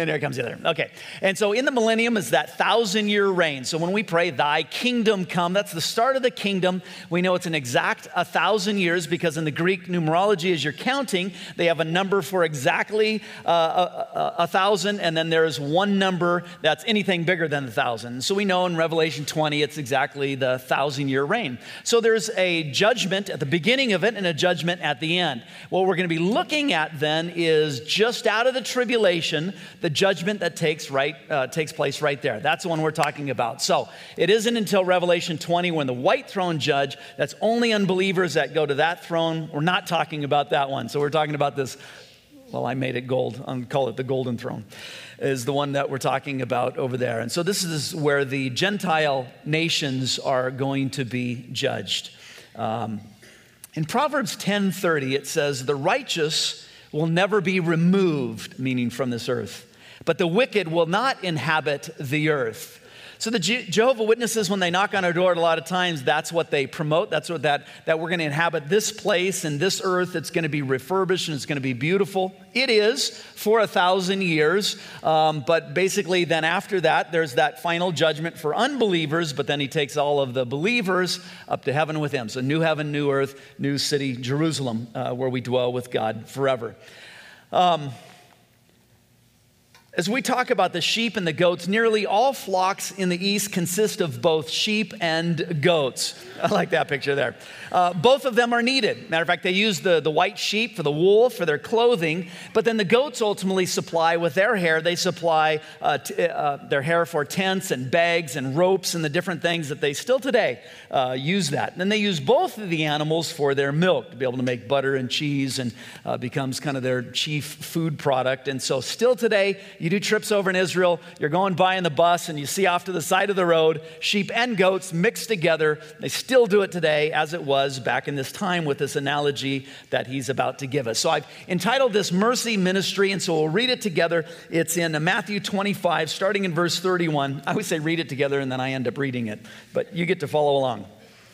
and here comes the other. Okay, and so in the millennium is that 1,000-year reign. So when we pray, thy kingdom come, that's the start of the kingdom. We know it's an exact 1,000 years because in the Greek numerology, as you're counting, they have a number for exactly 1,000, and then there's one number that's anything bigger than 1,000. So we know in Revelation 20, it's exactly the 1,000-year reign. So there's a judgment at the beginning of it and a judgment at the end. What we're going to be looking at then is just out of the tribulation, the judgment that takes place right there. That's the one we're talking about. So it isn't until Revelation 20 when the white throne judge, that's only unbelievers that go to that throne. We're not talking about that one. So we're talking about this, well, I made it gold. I'll call it the golden throne, is the one that we're talking about over there. And so this is where the Gentile nations are going to be judged. In Proverbs 10:30, it says, the righteous will never be removed, meaning from this earth, but the wicked will not inhabit the earth. So the Jehovah's Witnesses, when they knock on our door, a lot of times that's what they promote. That's what that we're going to inhabit this place and this earth. It's going to be refurbished and it's going to be beautiful. It is for 1,000 years. But basically then after that, there's that final judgment for unbelievers. But then he takes all of the believers up to heaven with him. So new heaven, new earth, new city, Jerusalem, where we dwell with God forever. As we talk about the sheep and the goats, nearly all flocks in the east consist of both sheep and goats. I like that picture there. Both of them are needed. Matter of fact, they use the white sheep for the wool, for their clothing, but then the goats ultimately supply with their hair. They supply their hair for tents and bags and ropes and the different things that they still today use that. And then they use both of the animals for their milk to be able to make butter and cheese and becomes kind of their chief food product. And so still today, you do trips over in Israel, you're going by in the bus and you see off to the side of the road, sheep and goats mixed together. They still do it today as it was back in this time with this analogy that he's about to give us. So I've entitled this Mercy Ministry, and so we'll read it together. It's in Matthew 25, starting in verse 31. I always say read it together and then I end up reading it, but you get to follow along.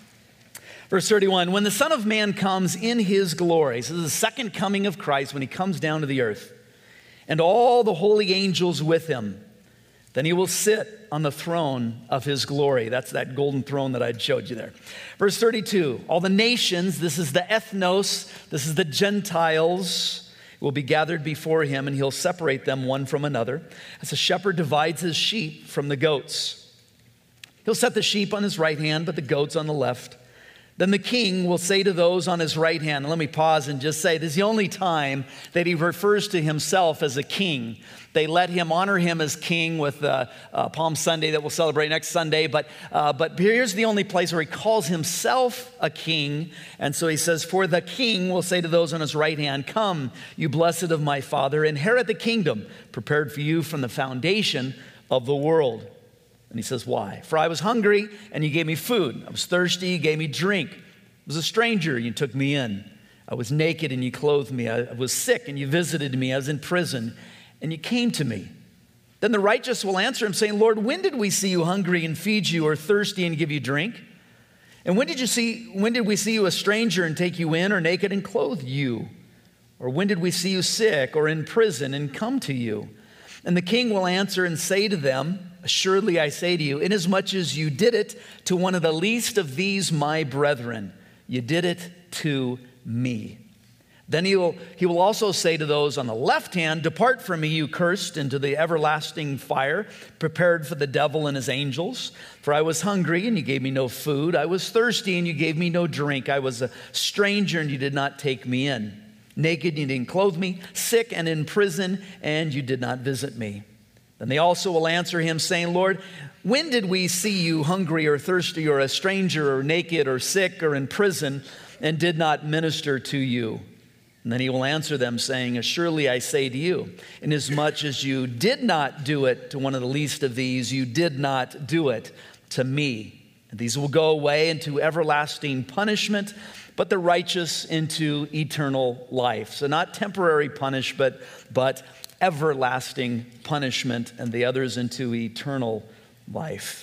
Verse 31, when the Son of Man comes in his glory, so this is the second coming of Christ when he comes down to the earth, and all the holy angels with him, then he will sit on the throne of his glory. That's that golden throne that I showed you there. Verse 32, all the nations, this is the ethnos, this is the Gentiles, will be gathered before him, and he'll separate them one from another, as a shepherd divides his sheep from the goats. He'll set the sheep on his right hand, but the goats on the left. Then the king will say to those on his right hand, and let me pause and just say, this is the only time that he refers to himself as a king. They let him honor him as king with Palm Sunday that we'll celebrate next Sunday. But here's the only place where he calls himself a king. And so he says, for the king will say to those on his right hand, come, you blessed of my Father, inherit the kingdom prepared for you from the foundation of the world. And he says, why? For I was hungry, and you gave me food. I was thirsty, you gave me drink. I was a stranger, and you took me in. I was naked, and you clothed me. I was sick, and you visited me. I was in prison, and you came to me. Then the righteous will answer him, saying, Lord, when did we see you hungry and feed you, or thirsty and give you drink? And when did we see you a stranger and take you in, or naked and clothe you? Or when did we see you sick or in prison and come to you? And the king will answer and say to them, assuredly I say to you, inasmuch as you did it to one of the least of these my brethren, you did it to me. Then he will also say to those on the left hand, depart from me, you cursed, into the everlasting fire, prepared for the devil and his angels. For I was hungry, and you gave me no food. I was thirsty, and you gave me no drink. I was a stranger, and you did not take me in. Naked, and you didn't clothe me. Sick and in prison, and you did not visit me. Then they also will answer him, saying, Lord, when did we see you hungry or thirsty or a stranger or naked or sick or in prison and did not minister to you? And then he will answer them, saying, surely I say to you, inasmuch as you did not do it to one of the least of these, you did not do it to me. And these will go away into everlasting punishment, but the righteous into eternal life. So not temporary punishment, but everlasting punishment, and the others into eternal life.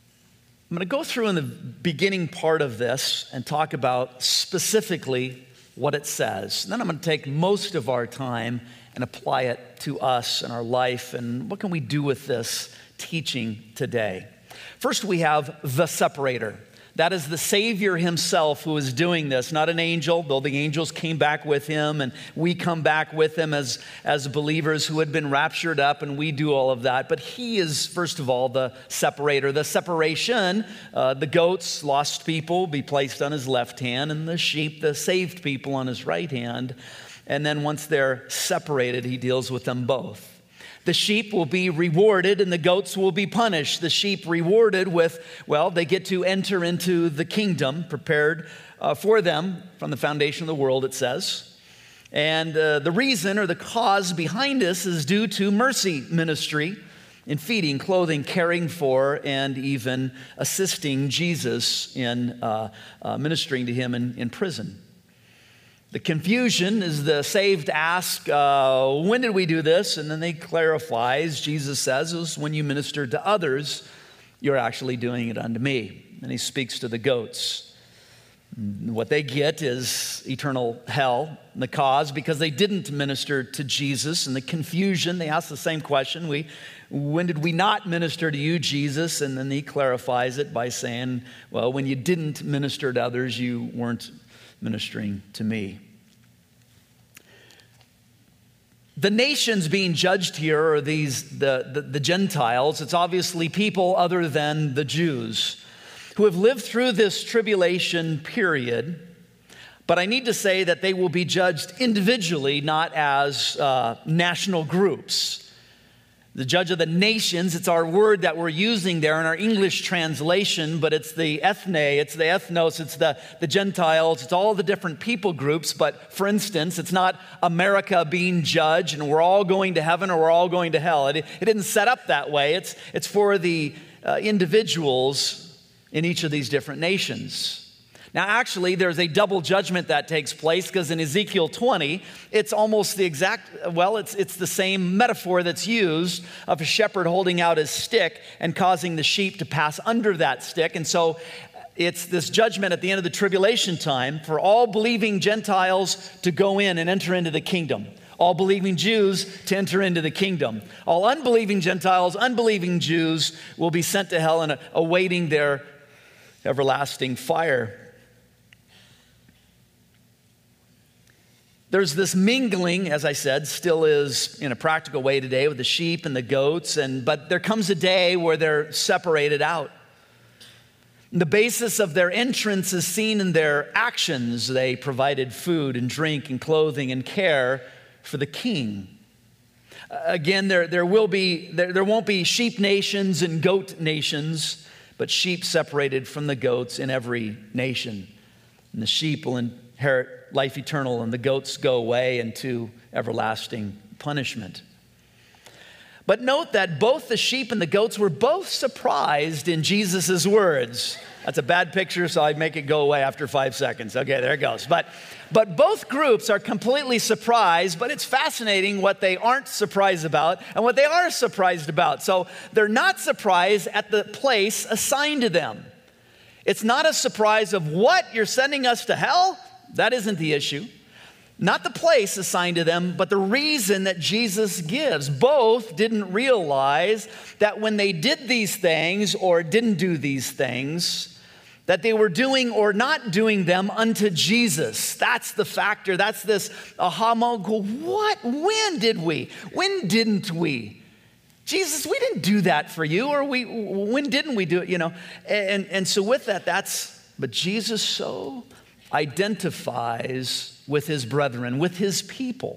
I'm going to go through in the beginning part of this and talk about specifically what it says. And then I'm going to take most of our time and apply it to us and our life. And what can we do with this teaching today? First, we have the separator. That is the Savior himself who is doing this, not an angel, though the angels came back with him and we come back with him as believers who had been raptured up, and we do all of that. But he is, first of all, the separator. The separation, the goats, lost people, be placed on his left hand, and the sheep, the saved people, on his right hand. And then once they're separated, he deals with them both. The sheep will be rewarded and the goats will be punished. The sheep rewarded with, well, they get to enter into the kingdom prepared for them from the foundation of the world, it says. And the reason or the cause behind this is due to mercy ministry in feeding, clothing, caring for, and even assisting Jesus in ministering to him in prison. The confusion is the saved ask, when did we do this? And then they clarifies, Jesus says, is when you minister to others, you're actually doing it unto me. And he speaks to the goats. What they get is eternal hell, the cause, because they didn't minister to Jesus. And the confusion, they ask the same question, when did we not minister to you, Jesus? And then he clarifies it by saying, well, when you didn't minister to others, you weren't ministering to me. The nations being judged here are the Gentiles. It's obviously people other than the Jews who have lived through this tribulation period. But I need to say that they will be judged individually, not as national groups. The judge of the nations, it's our word that we're using there in our English translation, but it's the ethne, it's the ethnos, it's the Gentiles, it's all the different people groups. But for instance, it's not America being judged and we're all going to heaven or we're all going to hell. It didn't set up that way. It's for the individuals in each of these different nations. Now, actually, there's a double judgment that takes place because in Ezekiel 20, it's almost the exact, it's the same metaphor that's used of a shepherd holding out his stick and causing the sheep to pass under that stick. And so it's this judgment at the end of the tribulation time for all believing Gentiles to go in and enter into the kingdom. All believing Jews to enter into the kingdom. All unbelieving Gentiles, unbelieving Jews will be sent to hell and awaiting their everlasting fire. There's this mingling, as I said, still is in a practical way today with the sheep and the goats, but there comes a day where they're separated out. The basis of their entrance is seen in their actions. They provided food and drink and clothing and care for the king. Again, there won't be sheep nations and goat nations, but sheep separated from the goats in every nation. And the sheep will inherit life eternal, and the goats go away into everlasting punishment. But note that both the sheep and the goats were both surprised in Jesus' words. That's a bad picture, so I'd make it go away after 5 seconds. Okay, there it goes. But both groups are completely surprised, but it's fascinating what they aren't surprised about and what they are surprised about. So they're not surprised at the place assigned to them. It's not a surprise of what, you're sending us to hell? That isn't the issue. Not the place assigned to them, but the reason that Jesus gives. Both didn't realize that when they did these things or didn't do these things, that they were doing or not doing them unto Jesus. That's the factor. That's this aha moment. What? When did we? When didn't we? Jesus, we didn't do that for you. Or when didn't we do it? And so with that, but Jesus so identifies with his brethren, with his people.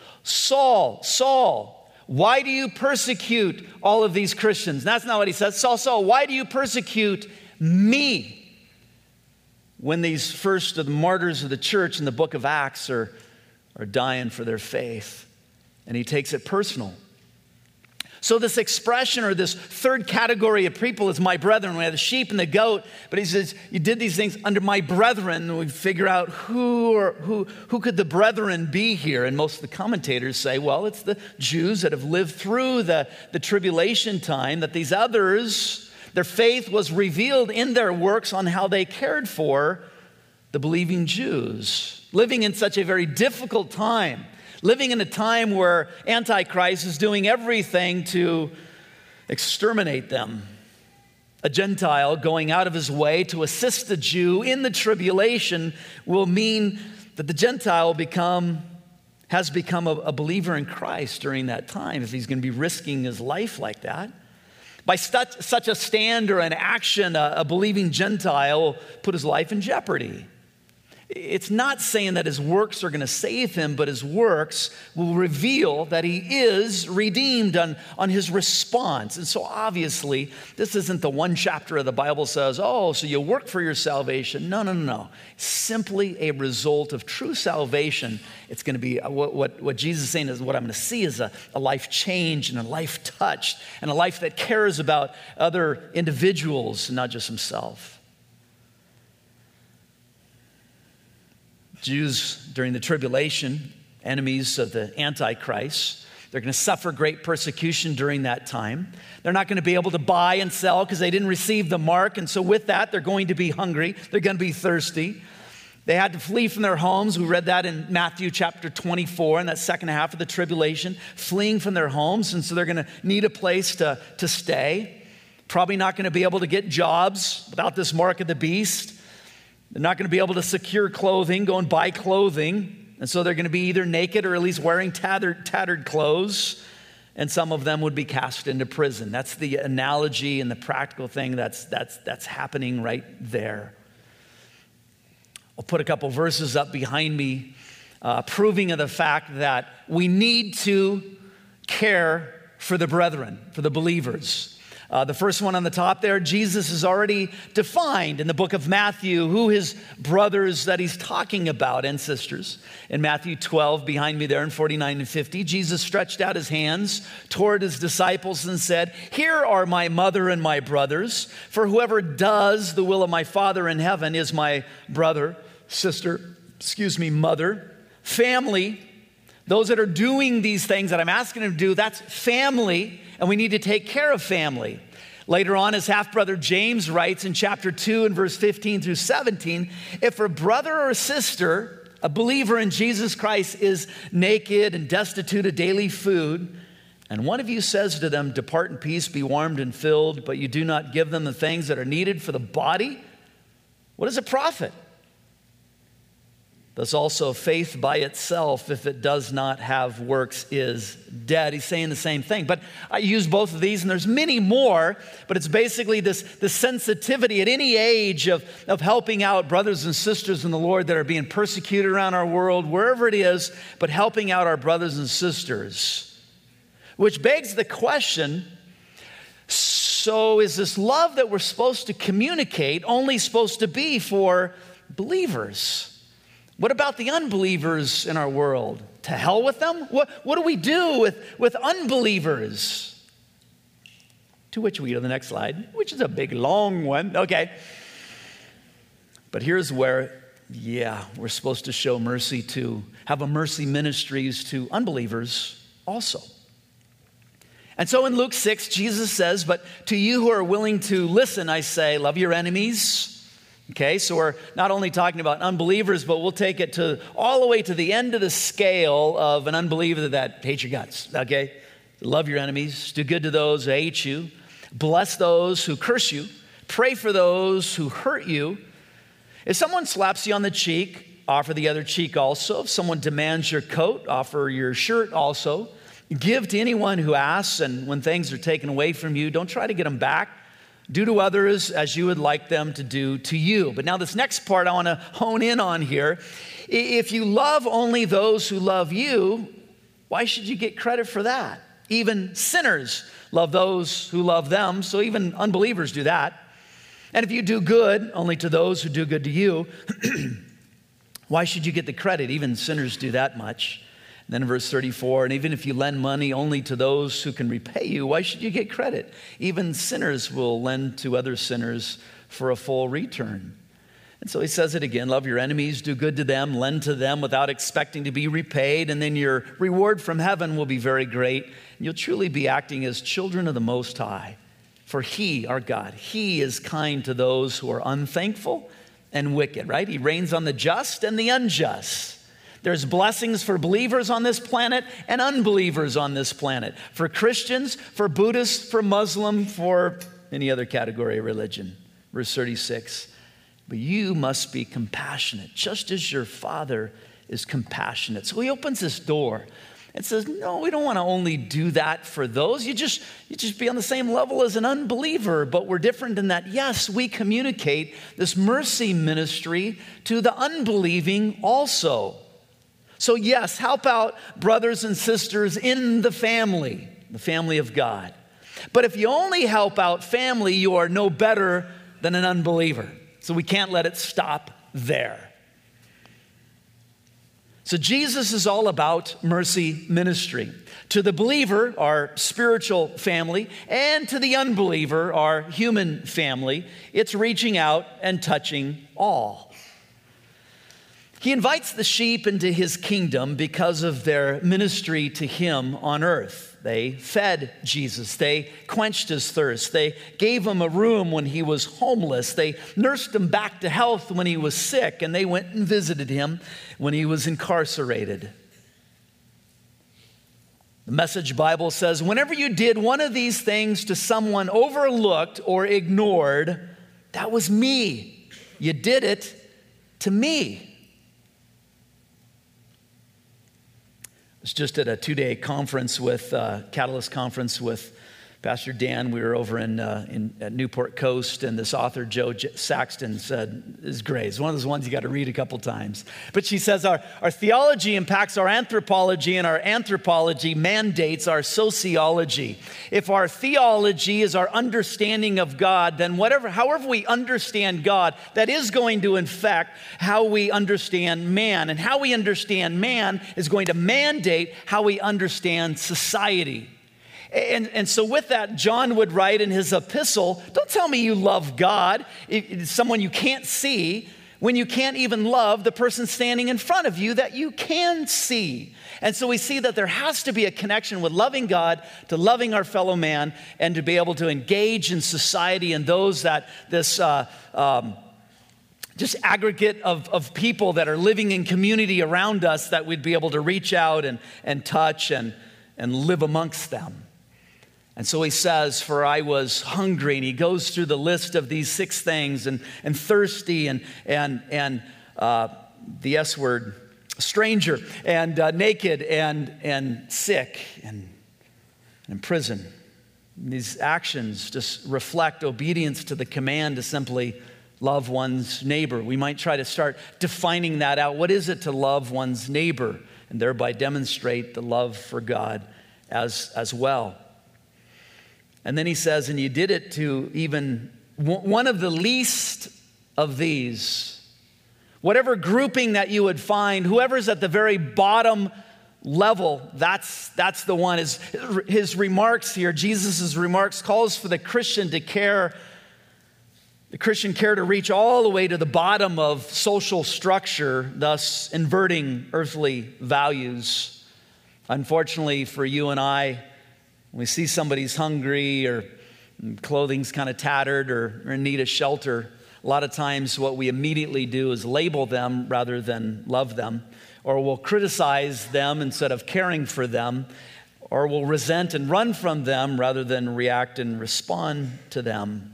Saul, why do you persecute all of these Christians? And that's not what he says. Saul, why do you persecute me? When these first of the martyrs of the church in the book of Acts are dying for their faith. And he takes it personal. So this expression or this third category of people is my brethren. We have the sheep and the goat, but he says, you did these things under my brethren. And we figure out who could the brethren be here? And most of the commentators say, well, it's the Jews that have lived through the tribulation time, that these others, their faith was revealed in their works on how they cared for the believing Jews. living in such a very difficult time, living in a time where Antichrist is doing everything to exterminate them. A Gentile going out of his way to assist the Jew in the tribulation will mean that the Gentile has become a believer in Christ during that time, if he's going to be risking his life like that. By such a stand or an action, a believing Gentile put his life in jeopardy. It's not saying that his works are going to save him, but his works will reveal that he is redeemed on his response. And so obviously, this isn't the one chapter of the Bible says, oh, so you work for your salvation. No. Simply a result of true salvation. It's going to be what Jesus is saying is what I'm going to see is a life changed and a life touched and a life that cares about other individuals, not just himself. Jews during the tribulation, enemies of the Antichrist, they're going to suffer great persecution during that time. They're not going to be able to buy and sell because they didn't receive the mark. And so with that, they're going to be hungry. They're going to be thirsty. They had to flee from their homes. We read that in Matthew chapter 24 in that second half of the tribulation, fleeing from their homes. And so they're going to need a place to stay. Probably not going to be able to get jobs without this mark of the beast. They're not going to be able to secure clothing, go and buy clothing. And so they're going to be either naked or at least wearing tattered clothes. And some of them would be cast into prison. That's the analogy and the practical thing that's happening right there. I'll put a couple verses up behind me, proving of the fact that we need to care for the brethren, for the believers. The first one on the top there, Jesus has already defined in the book of Matthew who his brothers that he's talking about and sisters. In Matthew 12, behind me there in 49 and 50, Jesus stretched out his hands toward his disciples and said, "Here are my mother and my brothers, for whoever does the will of my Father in heaven is my brother, sister, mother, family." Those that are doing these things that I'm asking them to do, that's family, and we need to take care of family. Later on, his half-brother James writes in chapter 2 and verse 15 through 17, if a brother or a sister, a believer in Jesus Christ, is naked and destitute of daily food, and one of you says to them, "Depart in peace, be warmed and filled," but you do not give them the things that are needed for the body, what does it profit? Thus also faith by itself, if it does not have works, is dead. He's saying the same thing. But I use both of these, and there's many more, but it's basically this sensitivity at any age of helping out brothers and sisters in the Lord that are being persecuted around our world, wherever it is, but helping out our brothers and sisters. Which begs the question, so is this love that we're supposed to communicate only supposed to be for believers? What about the unbelievers in our world? To hell with them? What do we do with unbelievers? To which we go to the next slide, which is a big, long one. Okay. But here's where, we're supposed to show mercy to, have a mercy ministries to unbelievers also. And so in Luke 6, Jesus says, "But to you who are willing to listen, I say, love your enemies." Okay, so we're not only talking about unbelievers, but we'll take it to all the way to the end of the scale of an unbeliever that hates your guts, okay? Love your enemies, do good to those who hate you, bless those who curse you, pray for those who hurt you. If someone slaps you on the cheek, offer the other cheek also. If someone demands your coat, offer your shirt also. Give to anyone who asks, and when things are taken away from you, don't try to get them back. Do to others as you would like them to do to you. But now this next part I want to hone in on here. If you love only those who love you, why should you get credit for that? Even sinners love those who love them, so even unbelievers do that. And if you do good only to those who do good to you, why should you get the credit? Even sinners do that much. Then in verse 34, and even if you lend money only to those who can repay you, why should you get credit? Even sinners will lend to other sinners for a full return. And so he says it again, love your enemies, do good to them, lend to them without expecting to be repaid, and then your reward from heaven will be very great. And you'll truly be acting as children of the Most High. For He, our God, He is kind to those who are unthankful and wicked, right? He reigns on the just and the unjust. There's blessings for believers on this planet and unbelievers on this planet. For Christians, for Buddhists, for Muslim, for any other category of religion. Verse 36, but you must be compassionate, just as your Father is compassionate. So he opens this door and says, no, we don't want to only do that for those. You just be on the same level as an unbeliever, but we're different in that, yes, we communicate this mercy ministry to the unbelieving also. So yes, help out brothers and sisters in the family of God. But if you only help out family, you are no better than an unbeliever. So we can't let it stop there. So Jesus is all about mercy ministry. To the believer, our spiritual family, and to the unbeliever, our human family, it's reaching out and touching all. He invites the sheep into his kingdom because of their ministry to him on earth. They fed Jesus. They quenched his thirst. They gave him a room when he was homeless. They nursed him back to health when he was sick, and they went and visited him when he was incarcerated. The Message Bible says, whenever you did one of these things to someone overlooked or ignored, that was me. You did it to me. I was just at a 2-day conference with Catalyst conference with Pastor Dan. We were over at Newport Coast, and this author, Joe Saxton, said, is great. It's one of those ones you got to read a couple times. But she says, our theology impacts our anthropology, and our anthropology mandates our sociology. If our theology is our understanding of God, then however we understand God, that is going to infect how we understand man. And how we understand man is going to mandate how we understand society. And so with that, John would write in his epistle, don't tell me you love God, it's someone you can't see, when you can't even love the person standing in front of you that you can see. And so we see that there has to be a connection with loving God, to loving our fellow man, and to be able to engage in society and those that this just aggregate of people that are living in community around us, that we'd be able to reach out and touch and live amongst them. And so he says, for I was hungry, and he goes through the list of these 6 things, and thirsty, and the S word, stranger, and naked, and sick, and in prison. And these actions just reflect obedience to the command to simply love one's neighbor. We might try to start defining that out. What is it to love one's neighbor? And thereby demonstrate the love for God as well. And then he says, and you did it to even one of the least of these. Whatever grouping that you would find, whoever's at the very bottom level, that's the one. His remarks here, Jesus' remarks, calls for the Christian care to reach all the way to the bottom of social structure, thus inverting earthly values. Unfortunately for you and I, when we see somebody's hungry or clothing's kind of tattered or in need of shelter, a lot of times what we immediately do is label them rather than love them, or we'll criticize them instead of caring for them, or we'll resent and run from them rather than react and respond to them.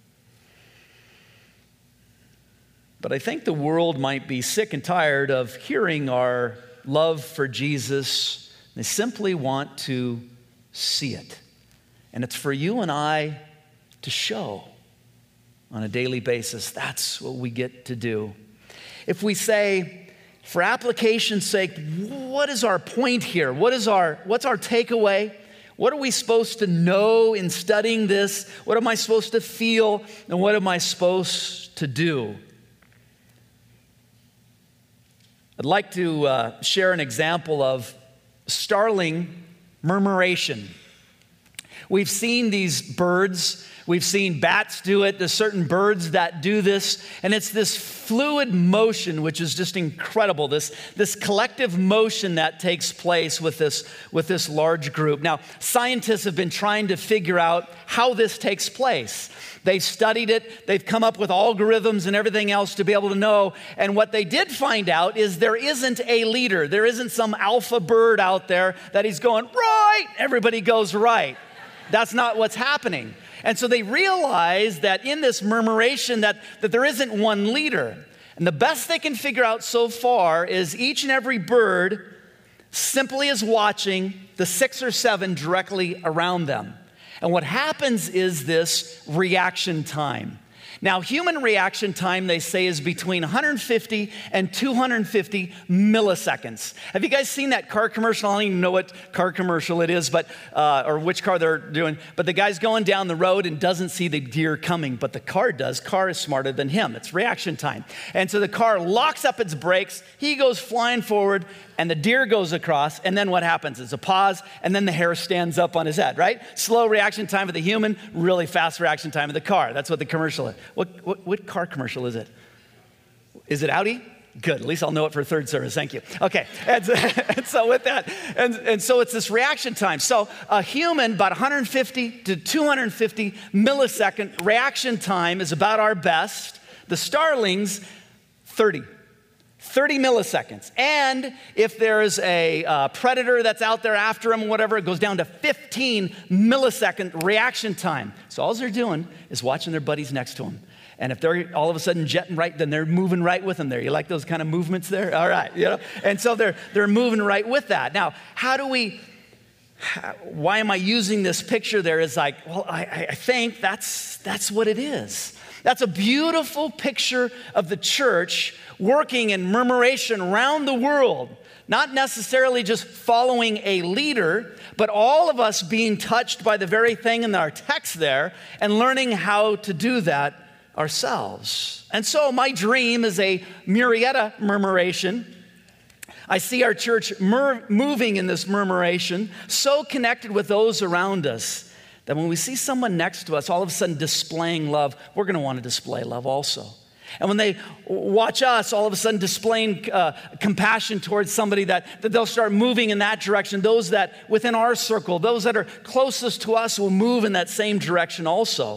But I think the world might be sick and tired of hearing our love for Jesus. They simply want to see it. And it's for you and I to show on a daily basis. That's what we get to do. If we say, for application's sake, what is our point here? What's our takeaway? What are we supposed to know in studying this? What am I supposed to feel? And what am I supposed to do? I'd like to share an example of startling murmuration. We've seen these birds. We've seen bats do it. There's certain birds that do this. And it's this fluid motion, which is just incredible. This collective motion that takes place with this large group. Now, scientists have been trying to figure out how this takes place. They've studied it. They've come up with algorithms and everything else to be able to know. And what they did find out is there isn't a leader. There isn't some alpha bird out there that he's going, right, everybody goes right. That's not what's happening. And so they realize that in this murmuration that there isn't one leader. And the best they can figure out so far is each and every bird simply is watching the 6 or 7 directly around them. And what happens is this reaction time. Now, human reaction time, they say, is between 150 and 250 milliseconds. Have you guys seen that car commercial? I don't even know what car commercial it is, but or which car they're doing. But the guy's going down the road and doesn't see the deer coming, but the car does. Car is smarter than him. It's reaction time. And so the car locks up its brakes. He goes flying forward, and the deer goes across. And then what happens? It's a pause, and then the hair stands up on his head, right? Slow reaction time of the human, really fast reaction time of the car. That's what the commercial is. What car commercial is it? Is it Audi? Good. At least I'll know it for third service. Thank you. Okay. And so with that, and so it's this reaction time. So a human, about 150 to 250 millisecond reaction time is about our best. The starlings, 30 milliseconds. And if there is a predator that's out there after them, whatever, it goes down to 15 millisecond reaction time. So all they're doing is watching their buddies next to them. And if they're all of a sudden jetting right, then they're moving right with them there. You like those kind of movements there? All right, you know? And so they're moving right with that. Now, why am I using this picture there? Is like, well, I think that's what it is. That's a beautiful picture of the church working in murmuration around the world. Not necessarily just following a leader, but all of us being touched by the very thing in our text there and learning how to do that ourselves. And so my dream is a Murrieta murmuration. I see our church moving in this murmuration, so connected with those around us that when we see someone next to us all of a sudden displaying love, we're going to want to display love also. And when they watch us all of a sudden displaying compassion towards somebody, that they'll start moving in that direction. Those that within our circle, those that are closest to us will move in that same direction also.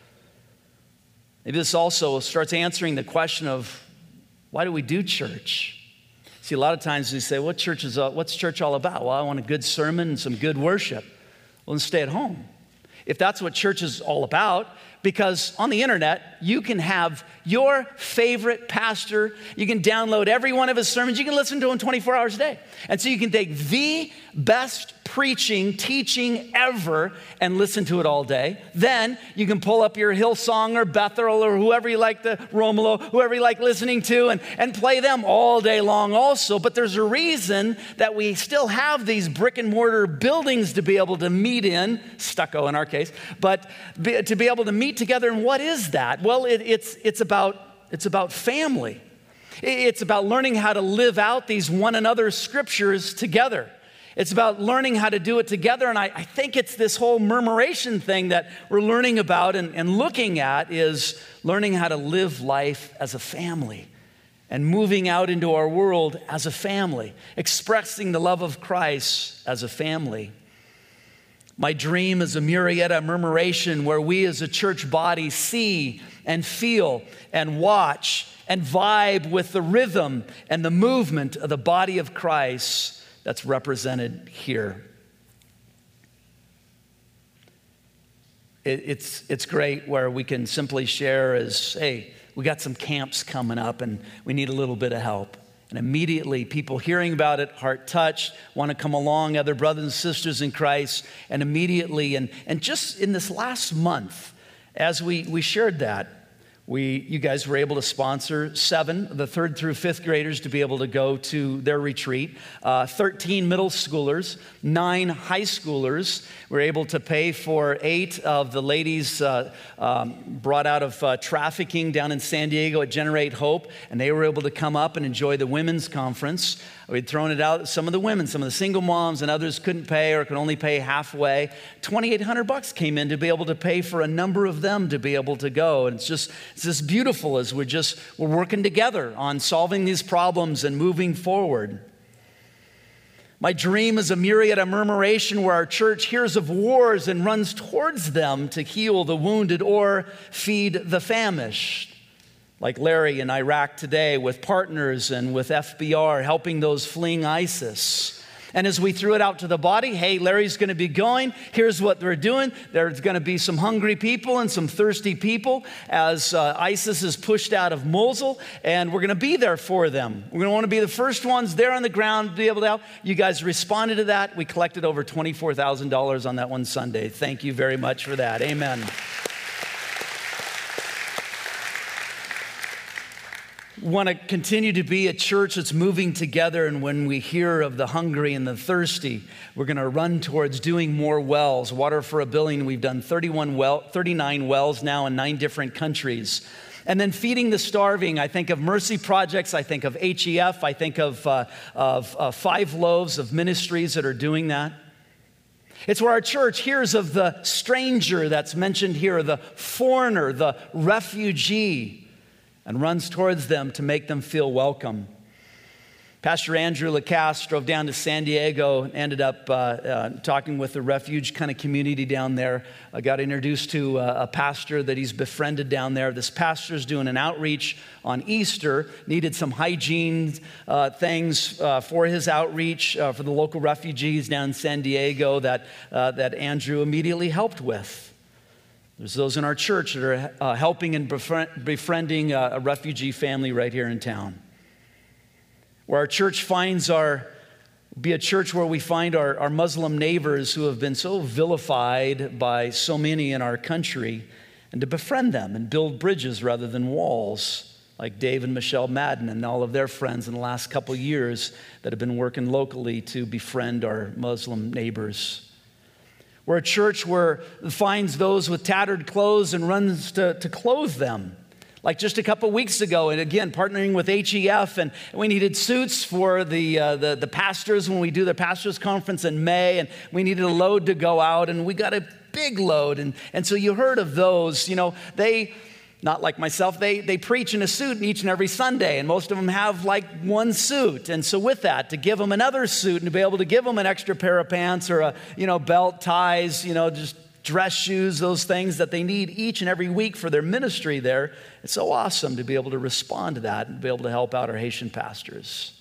Maybe this also starts answering the question of, why do we do church? See, a lot of times we say, what's church all about? Well, I want a good sermon and some good worship. Well, then stay at home. If that's what church is all about, because on the internet, you can have your favorite pastor, you can download every one of his sermons, you can listen to him 24 hours a day. And so you can take the best preaching, teaching ever and listen to it all day. Then you can pull up your Hillsong or Bethel or whoever you like, the Romulo, whoever you like listening to, and play them all day long also. But there's a reason that we still have these brick and mortar buildings to be able to meet in, stucco in our case, but to be able to meet together. And what is that? Well, it's about family. It's about learning how to live out these one another scriptures together. It's about learning how to do it together. And I think it's this whole murmuration thing that we're learning about and looking at is learning how to live life as a family and moving out into our world as a family, expressing the love of Christ as a family. My dream is a Murrieta murmuration where we as a church body see and feel and watch and vibe with the rhythm and the movement of the body of Christ that's represented here. It's great where we can simply share as, hey, we got some camps coming up and we need a little bit of help. And immediately people hearing about it, heart touched, want to come along, other brothers and sisters in Christ. And immediately, and just in this last month, as we shared that, You guys were able to sponsor 7, the 3rd through 5th graders to be able to go to their retreat, 13 middle schoolers, 9 high schoolers. We were able to pay for 8 of the ladies brought out of trafficking down in San Diego at Generate Hope, and they were able to come up and enjoy the women's conference. We'd thrown it out. Some of the women, some of the single moms and others couldn't pay or could only pay halfway. $2,800 came in to be able to pay for a number of them to be able to go. And it's just beautiful as we're working together on solving these problems and moving forward. My dream is a myriad of murmuration where our church hears of wars and runs towards them to heal the wounded or feed the famished. Like Larry in Iraq today with partners and with FBR helping those fleeing ISIS. And as we threw it out to the body, hey, Larry's going to be going. Here's what they're doing. There's going to be some hungry people and some thirsty people as ISIS is pushed out of Mosul. And we're going to be there for them. We're going to want to be the first ones there on the ground to be able to help. You guys responded to that. We collected over $24,000 on that one Sunday. Thank you very much for that. Amen. Want to continue to be a church that's moving together, and when we hear of the hungry and the thirsty, we're going to run towards doing more wells. Water for a Billion, we've done 39 wells now in 9 different countries. And then feeding the starving, I think of Mercy Projects, I think of HEF, I think of 5 Loaves of ministries that are doing that. It's where our church hears of the stranger that's mentioned here, the foreigner, the refugee, and runs towards them to make them feel welcome. Pastor Andrew Lacasse drove down to San Diego and ended up talking with the refuge kind of community down there. I got introduced to a pastor that he's befriended down there. This pastor's doing an outreach on Easter, needed some hygiene things for his outreach for the local refugees down in San Diego that Andrew immediately helped with. There's those in our church that are helping and befriending a refugee family right here in town. Where our church be a church where we find our Muslim neighbors who have been so vilified by so many in our country, and to befriend them and build bridges rather than walls, like Dave and Michelle Madden and all of their friends in the last couple years that have been working locally to befriend our Muslim neighbors. We're a church where it finds those with tattered clothes and runs to clothe them. Like just a couple weeks ago, and again, partnering with HEF, and we needed suits for the pastors when we do the pastors conference in May, and we needed a load to go out, and we got a big load. And so you heard of those, they, not like myself, they preach in a suit each and every Sunday, and most of them have like one suit. And so with that, to give them another suit and to be able to give them an extra pair of pants or a belt, ties, just dress shoes, those things that they need each and every week for their ministry there, it's so awesome to be able to respond to that and be able to help out our Haitian pastors.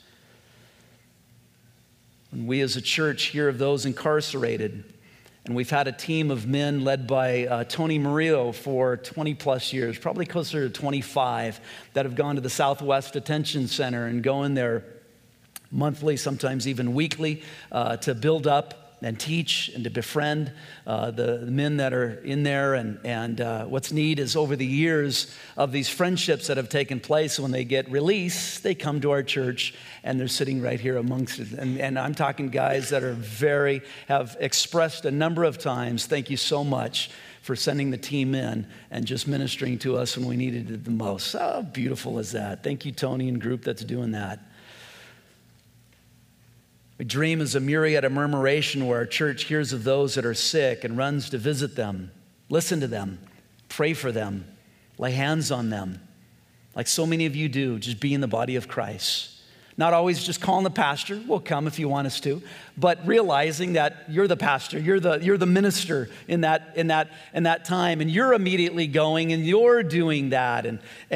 When we as a church hear of those incarcerated, and we've had a team of men led by Tony Murillo for 20 plus years, probably closer to 25, that have gone to the Southwest Detention Center and go in there monthly, sometimes even weekly, to build up and teach and to befriend the men that are in there. And what's neat is over the years of these friendships that have taken place, when they get released, they come to our church and they're sitting right here amongst us. And I'm talking guys that have expressed a number of times, thank you so much for sending the team in and just ministering to us when we needed it the most. How beautiful is that? Thank you, Tony and group that's doing that. We dream is a myriad of murmuration where our church hears of those that are sick and runs to visit them, listen to them, pray for them, lay hands on them, like so many of you do, just be in the body of Christ. Not always just calling the pastor, we'll come if you want us to, but realizing that you're the pastor, you're the minister in that time, and you're immediately going and you're doing that.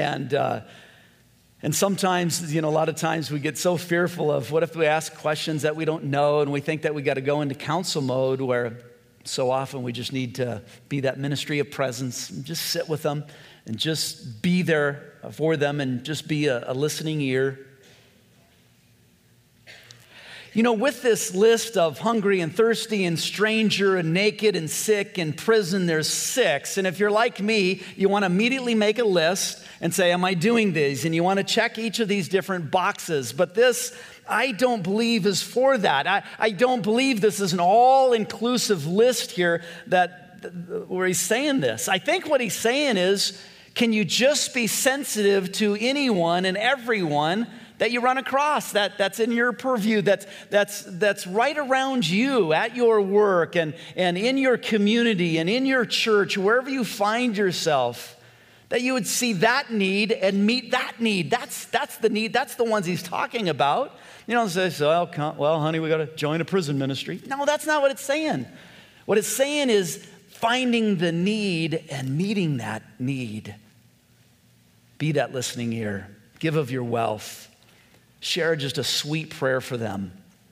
And sometimes, a lot of times we get so fearful of what if we ask questions that we don't know, and we think that we got to go into counsel mode, where so often we just need to be that ministry of presence and just sit with them and just be there for them and just be a listening ear. With this list of hungry and thirsty and stranger and naked and sick and prison, there's 6. And if you're like me, you want to immediately make a list and say, am I doing these? And you want to check each of these different boxes. But this, I don't believe, is for that. I don't believe this is an all-inclusive list here where he's saying this. I think what he's saying is, can you just be sensitive to anyone and everyone that you run across, that's in your purview, that's right around you at your work and in your community and in your church, wherever you find yourself, that you would see that need and meet that need. That's the need. That's the ones he's talking about. Say, well, honey, we got to join a prison ministry. No, that's not what it's saying. What it's saying is finding the need and meeting that need. Be that listening ear. Give of your wealth. Share just a sweet prayer for them.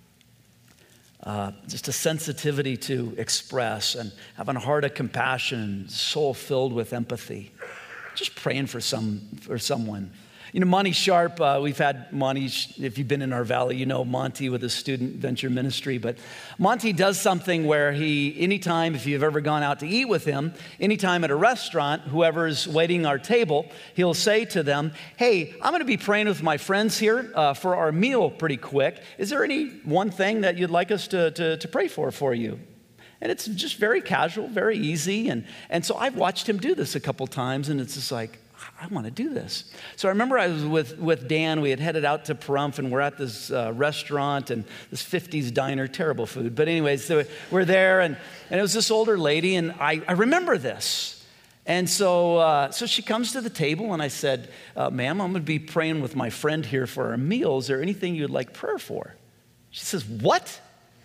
Just a sensitivity to express and having a heart of compassion, soul filled with empathy. Just praying for someone. Monty Sharp, we've had Monty, if you've been in our valley, Monty with his student venture ministry. But Monty does something where anytime, if you've ever gone out to eat with him, anytime at a restaurant, whoever's waiting our table, he'll say to them, hey, I'm going to be praying with my friends here for our meal pretty quick. Is there any one thing that you'd like us to pray for you? And it's just very casual, very easy. And so I've watched him do this a couple times, and it's just like, I want to do this. So I remember I was with Dan. We had headed out to Pahrump, and we're at this restaurant and this 50s diner, terrible food. But anyways, so we're there, and it was this older lady, and I remember this. And so she comes to the table, and I said, ma'am, I'm going to be praying with my friend here for our meal. Is there anything you'd like prayer for? She says, what?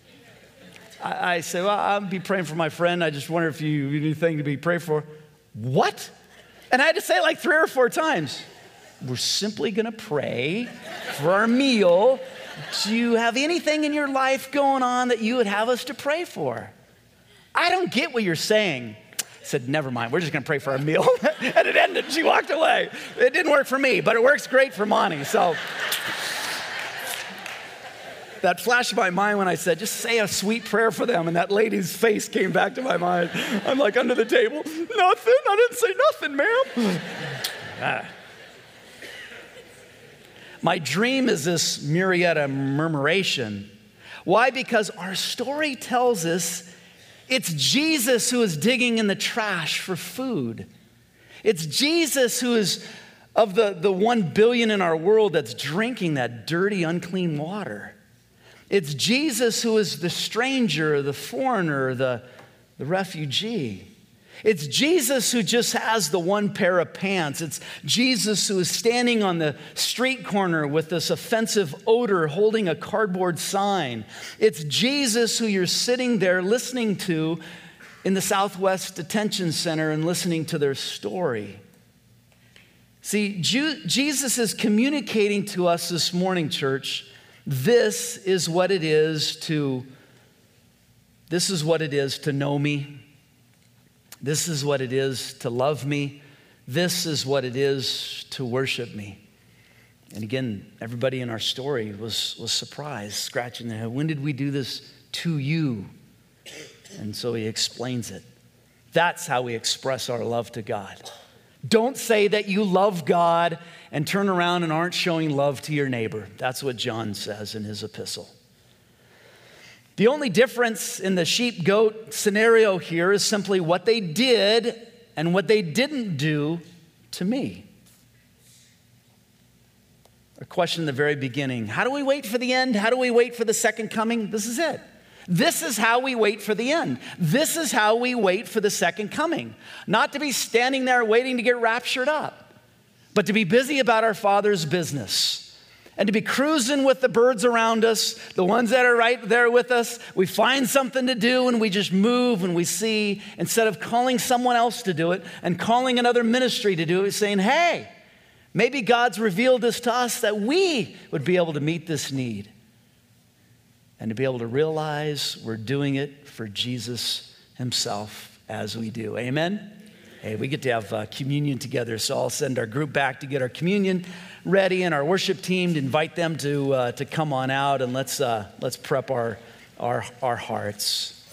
I say, well, I'll be praying for my friend. I just wonder if you have anything to be prayed for. What? And I had to say it like 3 or 4 times. We're simply going to pray for our meal. Do you have anything in your life going on that you would have us to pray for? I don't get what you're saying. I said, never mind. We're just going to pray for our meal. And it ended. She walked away. It didn't work for me, but it works great for Monty. So that flashed my mind when I said, just say a sweet prayer for them. And that lady's face came back to my mind. I'm like under the table. Nothing. I didn't say nothing, ma'am. My dream is this Murrieta murmuration. Why? Because our story tells us it's Jesus who is digging in the trash for food. It's Jesus who is of the 1 billion in our world that's drinking that dirty, unclean water. It's Jesus who is the stranger, the foreigner, the refugee. It's Jesus who just has the one pair of pants. It's Jesus who is standing on the street corner with this offensive odor holding a cardboard sign. It's Jesus who you're sitting there listening to in the Southwest Detention Center and listening to their story. See, Jesus is communicating to us this morning, church. This is what it is to know me. This is what it is to love me. This is what it is to worship me. And again, everybody in our story was surprised, scratching their head. When did we do this to you? And so he explains it. That's how we express our love to God. Don't say that you love God and turn around and aren't showing love to your neighbor. That's what John says in his epistle. The only difference in the sheep-goat scenario here is simply what they did and what they didn't do to me. A question in the very beginning. How do we wait for the end? How do we wait for the second coming? This is it. This is how we wait for the end. This is how we wait for the second coming. Not to be standing there waiting to get raptured up, but to be busy about our Father's business and to be cruising with the birds around us, the ones that are right there with us. We find something to do and we just move and we see, instead of calling someone else to do it and calling another ministry to do it, saying, hey, maybe God's revealed this to us that we would be able to meet this need. And to be able to realize we're doing it for Jesus himself as we do. Amen? Hey, we get to have communion together, so I'll send our group back to get our communion ready, and our worship team to invite them to come on out, and let's prep our hearts.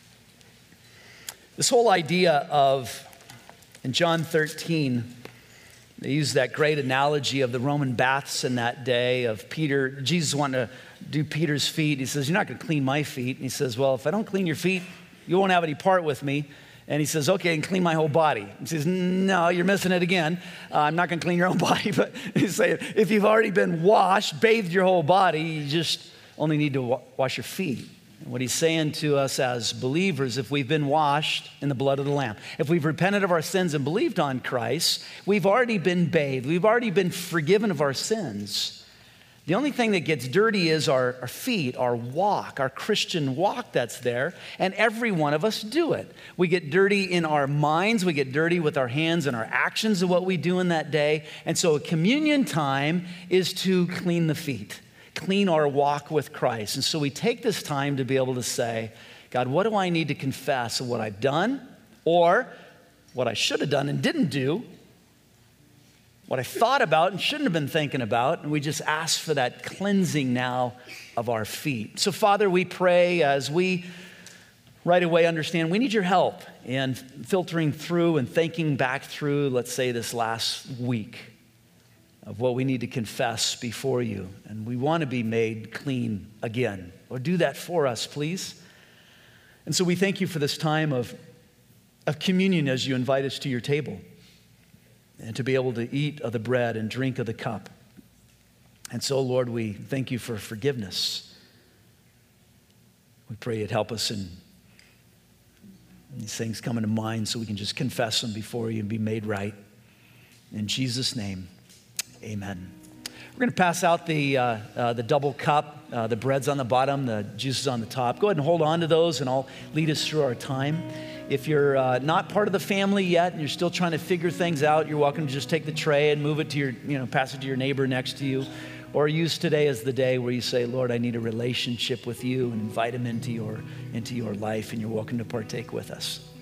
This whole idea of, in John 13, they use that great analogy of the Roman baths in that day of Peter. Jesus wanted to do Peter's feet. He says, "You're not going to clean my feet." And he says, "Well, if I don't clean your feet, you won't have any part with me." And he says, "Okay, and clean my whole body." He says, "No, you're missing it again. I'm not going to clean your own body." But he's saying, if you've already been washed, bathed your whole body, you just only need to wash your feet. And what he's saying to us as believers, if we've been washed in the blood of the Lamb, if we've repented of our sins and believed on Christ, we've already been bathed. We've already been forgiven of our sins. The only thing that gets dirty is our feet, our walk, our Christian walk that's there, and every one of us do it. We get dirty in our minds, we get dirty with our hands and our actions of what we do in that day. And so communion time is to clean the feet, clean our walk with Christ. And so we take this time to be able to say, God, what do I need to confess of what I've done, or what I should have done and didn't do, what I thought about and shouldn't have been thinking about, and we just ask for that cleansing now of our feet. So, Father, we pray as we right away understand we need your help in filtering through and thinking back through, let's say, this last week of what we need to confess before you. And we want to be made clean again. Lord, do that for us, please. And so we thank you for this time of communion as you invite us to your table, and to be able to eat of the bread and drink of the cup. And so, Lord, we thank you for forgiveness. We pray you'd help us in these things coming to mind so we can just confess them before you and be made right. In Jesus' name, amen. We're going to pass out the double cup. The bread's on the bottom, the juice is on the top. Go ahead and hold on to those, and I'll lead us through our time. If you're not part of the family yet and you're still trying to figure things out, you're welcome to just take the tray and move it to your, pass it to your neighbor next to you. Or use today as the day where you say, Lord, I need a relationship with you, and invite him into your life, and you're welcome to partake with us.